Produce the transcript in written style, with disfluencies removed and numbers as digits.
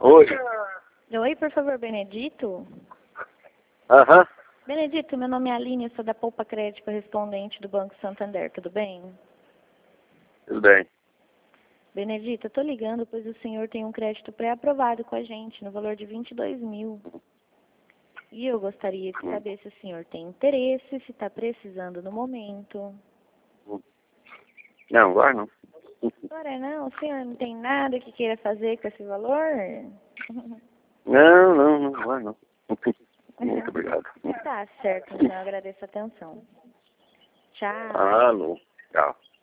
Oi. Oi, por favor, Benedito? Aham. Benedito, meu nome é Aline, eu sou da Poupa Crédito correspondente do Banco Santander, tudo bem? Tudo bem. Benedito, eu tô ligando pois o senhor tem um crédito pré-aprovado com a gente, no valor de 22 mil. E eu gostaria de saber se o senhor tem interesse, se está precisando no momento. Não, agora não. Agora não, o senhor não tem nada que queira fazer com esse valor? Não, agora não. Muito obrigado. Tá certo, então eu agradeço a atenção. Tchau. Alô. Tchau.